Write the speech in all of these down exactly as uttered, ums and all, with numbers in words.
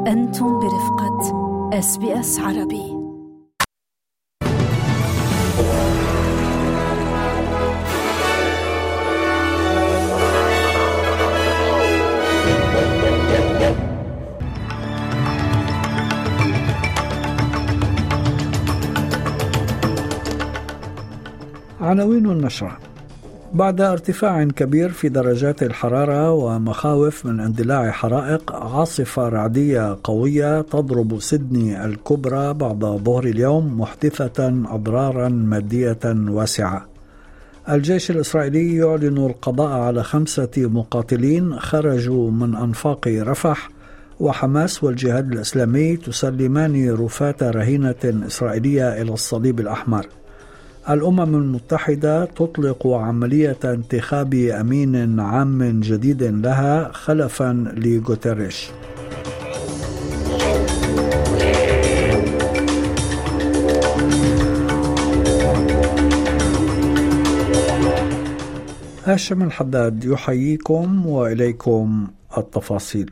أنتم برفقة إس بي إس عربي. عناوين النشرة: بعد ارتفاع كبير في درجات الحرارة ومخاوف من اندلاع حرائق، عاصفة رعدية قوية تضرب سيدني الكبرى بعد ظهر اليوم محدثة أضرارا مادية واسعة. الجيش الإسرائيلي يعلن القضاء على خمسة مقاتلين خرجوا من أنفاق رفح، وحماس والجهاد الإسلامي تسلمان رفاة رهينة إسرائيلية إلى الصليب الأحمر. الأمم المتحدة تطلق عملية انتخاب أمين عام جديد لها خلفا لغوتيريش. هاشم الحداد يحييكم وإليكم التفاصيل.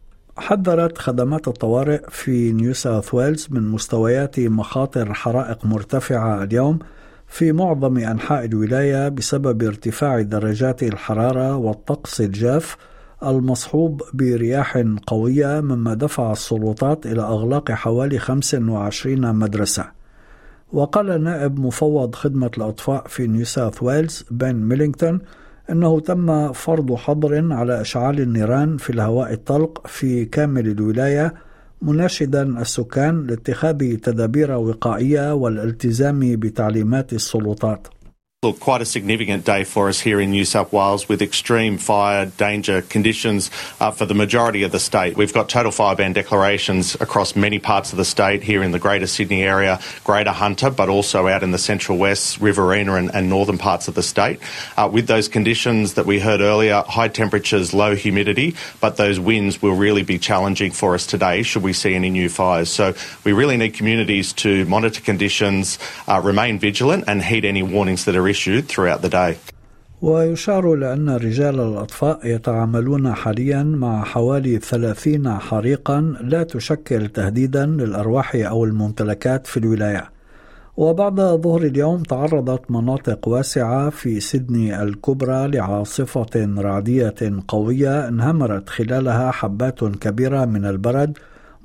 حذرت خدمات الطوارئ في نيو ساوث ويلز من مستويات مخاطر حرائق مرتفعة اليوم في معظم أنحاء الولاية بسبب ارتفاع درجات الحرارة والطقس الجاف المصحوب برياح قوية، مما دفع السلطات إلى إغلاق حوالي خمس وعشرين مدرسة. وقال نائب مفوض خدمة الأطفاء في نيو ساوث ويلز بن ميلينغتون أنه تم فرض حظر على إشعال النيران في الهواء الطلق في كامل الولاية، مناشدا السكان لاتخاذ تدابير وقائية والالتزام بتعليمات السلطات. Look, quite a significant day for us here in New South Wales with extreme fire danger conditions uh, for the majority of the state. We've got total fire ban declarations across many parts of the state, here in the Greater Sydney area, Greater Hunter, but also out in the Central West, Riverina and, and northern parts of the state. Uh, with those conditions that we heard earlier, high temperatures, low humidity, but those winds will really be challenging for us today should we see any new fires. So we really need communities to monitor conditions, uh, remain vigilant and heed any warnings that are issued throughout the day. ويشار لأن رجال الأطفاء يتعاملون حاليا مع حوالي ثلاثين حريقا لا تشكل تهديدا للأرواح أو الممتلكات في الولاية. وبعد ظهر اليوم تعرضت مناطق واسعة في سيدني الكبرى لعاصفة رعدية قوية انهمرت خلالها حبات كبيرة من البرد،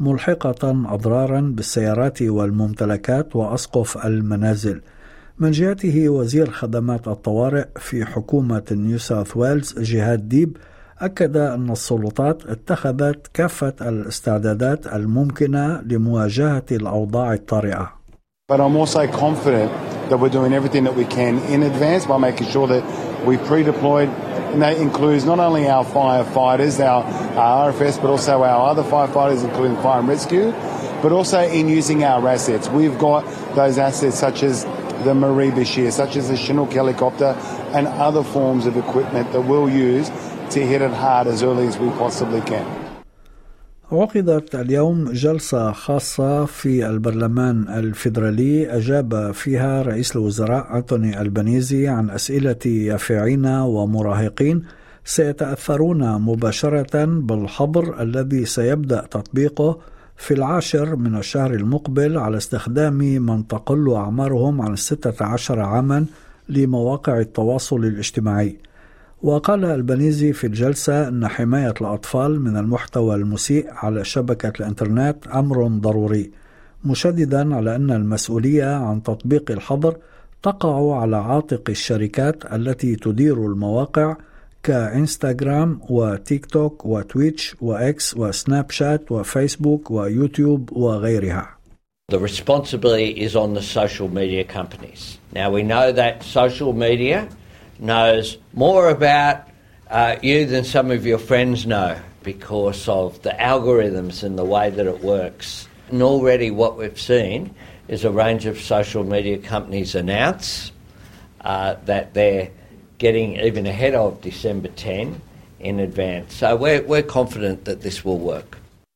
ملحقة أضرارا بالسيارات والممتلكات وأسقف المنازل. من جهته وزير خدمات الطوارئ في حكومة نيو ساوث ويلز جهاد ديب أكد أن السلطات اتخذت كافة الاستعدادات الممكنة لمواجهة الأوضاع الطارئة. But I'm also confident that we're doing everything that we can in advance by making sure that we pre-deployed, and that includes not only our firefighters, our, our R F S, but also our other firefighters, including fire and rescue, but also in using our assets. We've got those assets such as the Marie Bashir, such as the Chinook helicopter and other forms of equipment that we'll use to hit it hard as early as we possibly can. عقدت اليوم جلسة خاصة في البرلمان الفيدرالي أجاب فيها رئيس الوزراء أنتوني ألبانيزي عن أسئلة يافعين ومراهقين سيتأثرون مباشرة بالحظر الذي سيبدأ تطبيقه في العاشر من الشهر المقبل على استخدام من تقل أعمارهم عن ستة عشر عاما لمواقع التواصل الاجتماعي. وقال البنيزي في الجلسة أن حماية الأطفال من المحتوى المسيء على شبكة الإنترنت أمر ضروري، مشددا على أن المسؤولية عن تطبيق الحظر تقع على عاتق الشركات التي تدير المواقع كإنستغرام وتيك توك وتويتش وإكس وسناب شات وفيسبوك ويوتيوب وغيرها. The responsibility is on the social media companies. Now we know that social media knows more about uh, you than some of your friends know because of the algorithms and the way that it works. And already what we've seen is a range of social media companies announce uh, that they're getting even ahead of December tenth in advance. So we're, we're confident that this will work.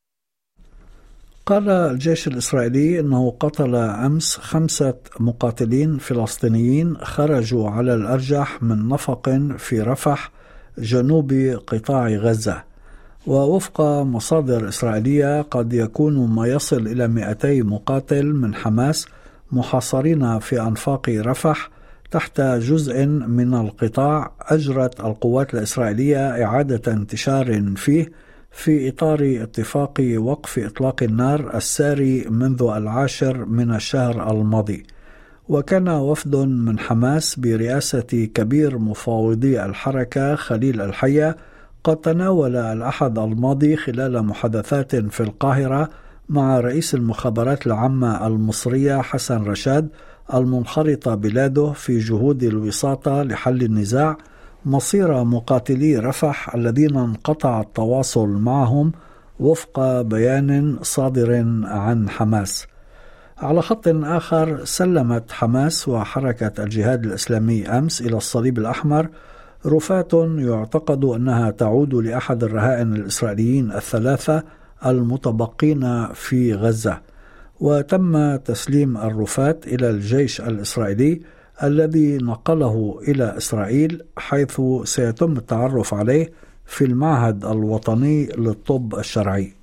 قال الجيش الإسرائيلي أنه قتل أمس خمسة مقاتلين فلسطينيين خرجوا على الأرجح من نفق في رفح جنوب قطاع غزة. ووفق مصادر إسرائيلية قد يكون ما يصل إلى مئتي مقاتل من حماس محاصرين في أنفاق رفح تحت جزء من القطاع أجرت القوات الإسرائيلية إعادة انتشار فيه في إطار اتفاق وقف إطلاق النار الساري منذ العاشر من الشهر الماضي. وكان وفد من حماس برئاسة كبير مفاوضي الحركة خليل الحية قد تناول الأحد الماضي خلال محادثات في القاهرة مع رئيس المخابرات العامة المصرية حسن رشاد المنخرطة بلاده في جهود الوساطة لحل النزاع مصير مقاتلي رفح الذين انقطع التواصل معهم وفق بيان صادر عن حماس. على خط آخر، سلمت حماس وحركة الجهاد الإسلامي أمس إلى الصليب الأحمر رفات يعتقد أنها تعود لأحد الرهائن الإسرائيليين الثلاثة المتبقين في غزة، وتم تسليم الرفات إلى الجيش الإسرائيلي الذي نقله إلى إسرائيل، حيث سيتم التعرف عليه في المعهد الوطني للطب الشرعي.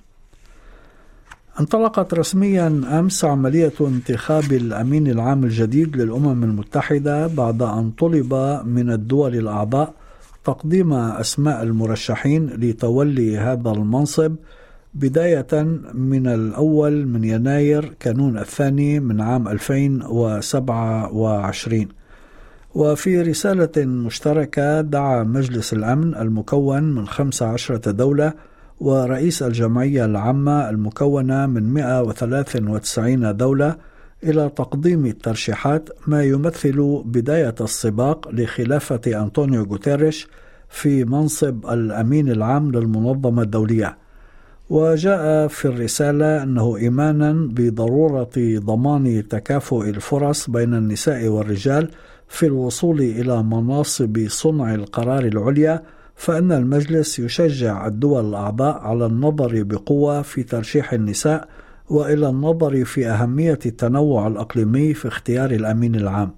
انطلقت رسميا أمس عملية انتخاب الأمين العام الجديد للأمم المتحدة بعد أن طلب من الدول الأعضاء تقديم أسماء المرشحين لتولي هذا المنصب بداية من الأول من يناير كانون الثاني من عام ألفين وسبعة وعشرين. وفي رسالة مشتركة دعا مجلس الأمن المكون من خمس عشرة دولة ورئيس الجمعية العامة المكونة من مئة وثلاث وتسعين دولة إلى تقديم الترشيحات، ما يمثل بداية السباق لخلافة أنطونيو غوتيريش في منصب الأمين العام للمنظمة الدولية. وجاء في الرسالة أنه إيمانا بضرورة ضمان تكافؤ الفرص بين النساء والرجال في الوصول إلى مناصب صنع القرار العليا، فإن المجلس يشجع الدول الأعضاء على النظر بقوة في ترشيح النساء وإلى النظر في أهمية التنوع الإقليمي في اختيار الأمين العام.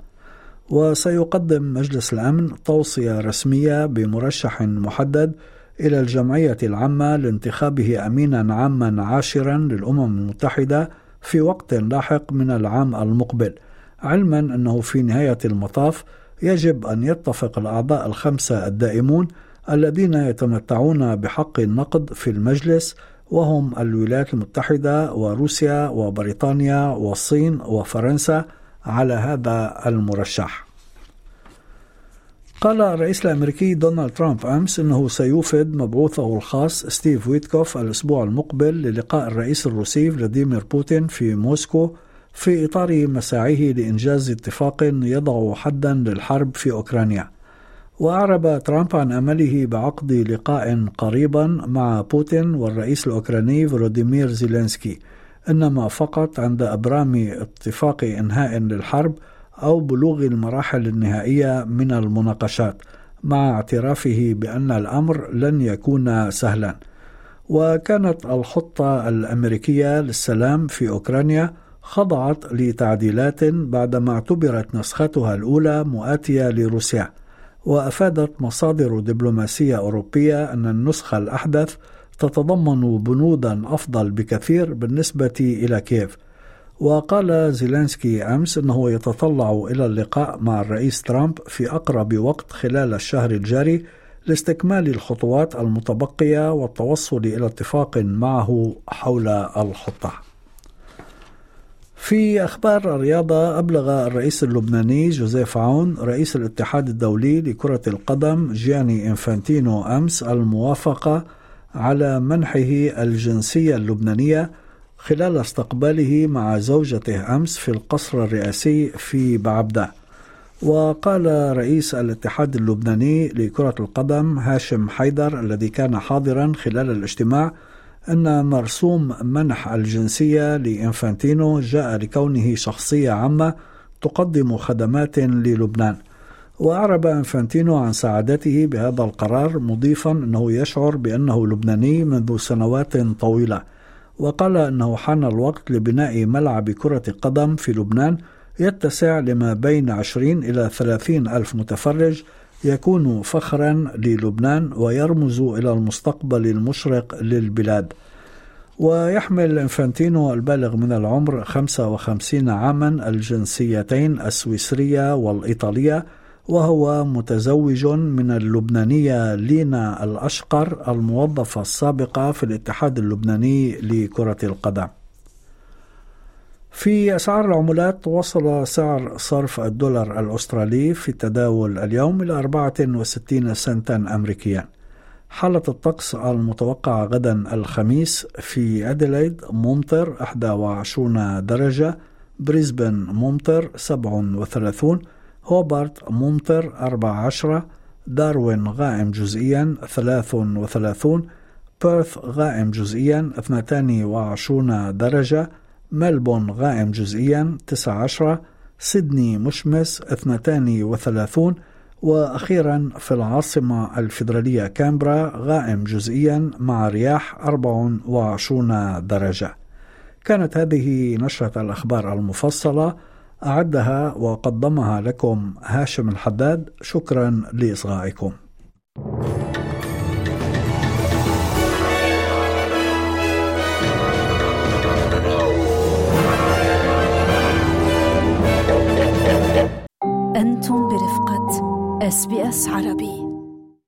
وسيقدم مجلس الأمن توصية رسمية بمرشح محدد إلى الجمعية العامة لانتخابه أمينا عاما عاشرا للأمم المتحدة في وقت لاحق من العام المقبل، علما أنه في نهاية المطاف يجب أن يتفق الأعضاء الخمسة الدائمون الذين يتمتعون بحق النقد في المجلس، وهم الولايات المتحدة وروسيا وبريطانيا والصين وفرنسا، على هذا المرشح. قال الرئيس الأمريكي دونالد ترامب أمس أنه سيوفد مبعوثه الخاص ستيف ويتكوف الأسبوع المقبل للقاء الرئيس الروسي فلاديمير بوتين في موسكو في إطار مساعيه لإنجاز اتفاق يضع حدا للحرب في أوكرانيا. وأعرب ترامب عن أمله بعقد لقاء قريبا مع بوتين والرئيس الأوكراني فولوديمير زيلينسكي، إنما فقط عند إبرام اتفاق إنهاء للحرب أو بلوغ المراحل النهائية من المناقشات، مع اعترافه بأن الأمر لن يكون سهلا. وكانت الخطة الأمريكية للسلام في أوكرانيا خضعت لتعديلات بعدما اعتبرت نسختها الأولى مؤاتية لروسيا. وأفادت مصادر دبلوماسية أوروبية أن النسخة الأحدث تتضمن بنودا أفضل بكثير بالنسبة إلى كييف. وقال زيلينسكي أمس أنه يتطلع إلى اللقاء مع الرئيس ترامب في أقرب وقت خلال الشهر الجاري لاستكمال الخطوات المتبقية والتوصل إلى اتفاق معه حول الخطة. في أخبار الرياضة، أبلغ الرئيس اللبناني جوزيف عون رئيس الاتحاد الدولي لكرة القدم جياني إنفانتينو أمس الموافقة على منحه الجنسية اللبنانية خلال استقباله مع زوجته أمس في القصر الرئاسي في بعبدة. وقال رئيس الاتحاد اللبناني لكرة القدم هاشم حيدر الذي كان حاضرا خلال الاجتماع أن مرسوم منح الجنسية لإنفانتينو جاء لكونه شخصية عامة تقدم خدمات للبنان. وأعرب إنفانتينو عن سعادته بهذا القرار، مضيفا أنه يشعر بأنه لبناني منذ سنوات طويلة. وقال أنه حان الوقت لبناء ملعب كرة قدم في لبنان يتسع لما بين عشرين إلى ثلاثين ألف متفرج يكون فخرا للبنان ويرمز إلى المستقبل المشرق للبلاد. ويحمل إنفانتينو البالغ من العمر خمسة وخمسين عاما الجنسيتين السويسرية والإيطالية، وهو متزوج من اللبنانية لينا الأشقر الموظفة السابقة في الاتحاد اللبناني لكرة القدم. في أسعار العملات، وصل سعر صرف الدولار الأسترالي في التداول اليوم إلى أربعة وستين سنتا أمريكيا. حالة الطقس المتوقعة غدا الخميس: في أديلايد ممطر واحد وعشرين درجة، بريسبن ممطر سبعة وثلاثين، هوبارت ممطر أربعة عشر، داروين غائم جزئيا ثلاثة وثلاثين، بيرث غائم جزئيا اثنتين وعشرين درجة، ملبون غائم جزئيا تسعة عشر، سيدني مشمس اثنتين وثلاثين، وأخيرا في العاصمة الفيدرالية كامبرا غائم جزئيا مع رياح أربعة وعشرين درجة. كانت هذه نشرة الأخبار المفصلة، أعدها وقدمها لكم هاشم الحداد. شكرا لإصغائكم. أنتم برفقة إس بي إس عربي.